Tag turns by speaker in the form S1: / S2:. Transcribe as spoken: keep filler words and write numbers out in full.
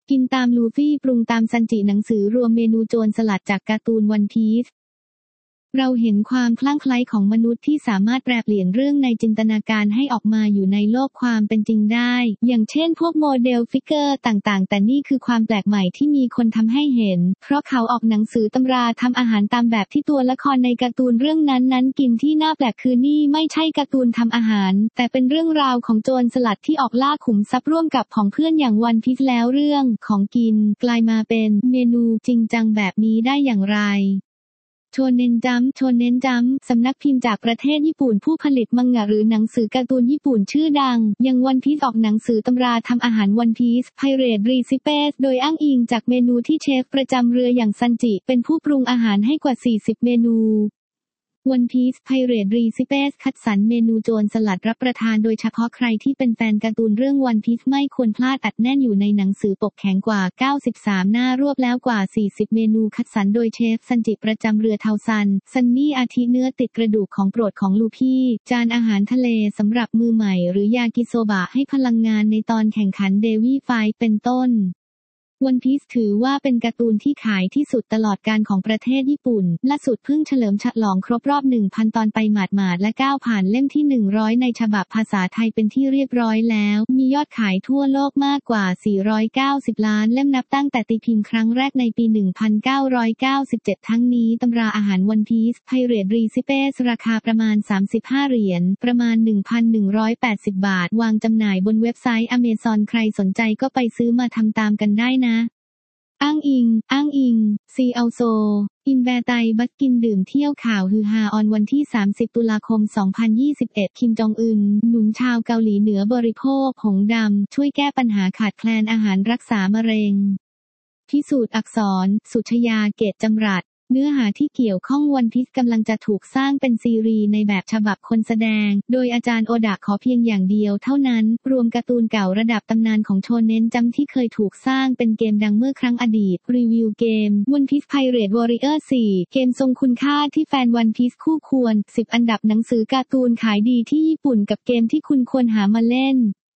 S1: กินตามลูฟี่ปรุงตามซันจิหนังสือรวมเมนูโจรสลัดจากการ์ตูนวันพีซเราเห็นความคลั่งไคล้ของมนุษย์ที่สามารถแปรเปลี่ยนเรื่องในจินตนาการให้ออกมาอยู่ในโลกความเป็นจริงได้อย่างเช่นพวกโมเดลฟิกเกอร์ต่างๆแต่นี่คือความแปลกใหม่ที่มีคนทำให้เห็นเพราะเขาออกหนังสือตำราทำอาหารตามแบบที่ตัวละครในการ์ตูนเรื่องนั้นๆกินที่น่าแปลกคือนี่ไม่ใช่การ์ตูนทำอาหารแต่เป็นเรื่องราวของโจรสลัดที่ออกล่าขุมทรัพย์ร่วมกับผองเพื่อนอย่างวันพีซแล้วเรื่องของกินกลายมาเป็นเมนูจริงจังแบบนี้ได้อย่างไรโชเน็นจัมป์โชเน็นจัมป์สำนักพิมพ์จากประเทศญี่ปุ่นผู้ผลิตมังงะหรือหนังสือการ์ตูนญี่ปุ่นชื่อดังยังวันพีซออกหนังสือตำราทำอาหารวันพีซไพเรตรีซิเปสโดยอ้างอิงจากเมนูที่เชฟประจำเรืออย่างซันจิเป็นผู้ปรุงอาหารให้กว่าสี่สิบเมนูวันพีซไพเรตรีซิเปสคัดสรรเมนูโจรสลัดรับประทานโดยเฉพาะใครที่เป็นแฟนการ์ตูนเรื่องวันพีซไม่ควรพลาดอัดแน่นอยู่ในหนังสือปกแข็งกว่าเก้าสิบสามหน้ารวบแล้วกว่าสี่สิบเมนูคัดสรรโดยเชฟซันจิประจำเรือเทาซันซันนี่อาทิเนื้อติดกระดูกของโปรดของลูพี่จานอาหารทะเลสำหรับมือใหม่หรือยากิโซบะให้พลังงานในตอนแข่งขันเดวี่ไฟเป็นต้นวันพีซถือว่าเป็นการ์ตูนที่ขายที่สุดตลอดกาลของประเทศญี่ปุ่นล่าสุดเพิ่งเฉลิมฉลองครบรอบ หนึ่งพัน ตอนไปหมาดๆและก้าวผ่านเล่มที่ หนึ่งร้อย ในฉบับภาษาไทยเป็นที่เรียบร้อยแล้วมียอดขายทั่วโลกมากกว่า สี่ร้อยเก้าสิบ ล้านเล่มนับตั้งแต่ตีพิมพ์ครั้งแรกในปี หนึ่งพันเก้าร้อยเก้าสิบเจ็ด ทั้งนี้ตำราอาหารวันพีซไพเรตรีซิเปสราคาประมาณ สามสิบห้า เหรียญประมาณ หนึ่งพันหนึ่งร้อยแปดสิบ บาทวางจำหน่ายบนเว็บไซต์ Amazon ใครสนใจก็ไปซื้อมาทำตามกันได้นะอ้างอิง อ้างอิง ซีเอาโซ อินแบไตบักกินดื่มเที่ยวข่าวฮือฮาออนวันที่ สามสิบ ตุลาคม สองพันยี่สิบเอ็ด คิมจองอึนหนุนชาวเกาหลีเหนือบริโภคผงดำช่วยแก้ปัญหาขาดแคลนอาหารรักษามะเร็งพิสูจน์อักษร สุชยา เกตจำรัดเนื้อหาที่เกี่ยวข้องวันพีซกำลังจะถูกสร้างเป็นซีรีส์ในแบบฉบับคนแสดงโดยอาจารย์โอดะขอเพียงอย่างเดียวเท่านั้นรวมการ์ตูนเก่าระดับตำนานของโชเน็นจัมป์ที่เคยถูกสร้างเป็นเกมดังเมื่อครั้งอดีตรีวิวเกม One Piece Pirate Warrior สี่ เกมทรงคุณค่าที่แฟนวันพีซคู่ควรสิบอันดับหนังสือการ์ตูนขายดีที่ญี่ปุ่นกับเกมที่คุณควรหามาเล่น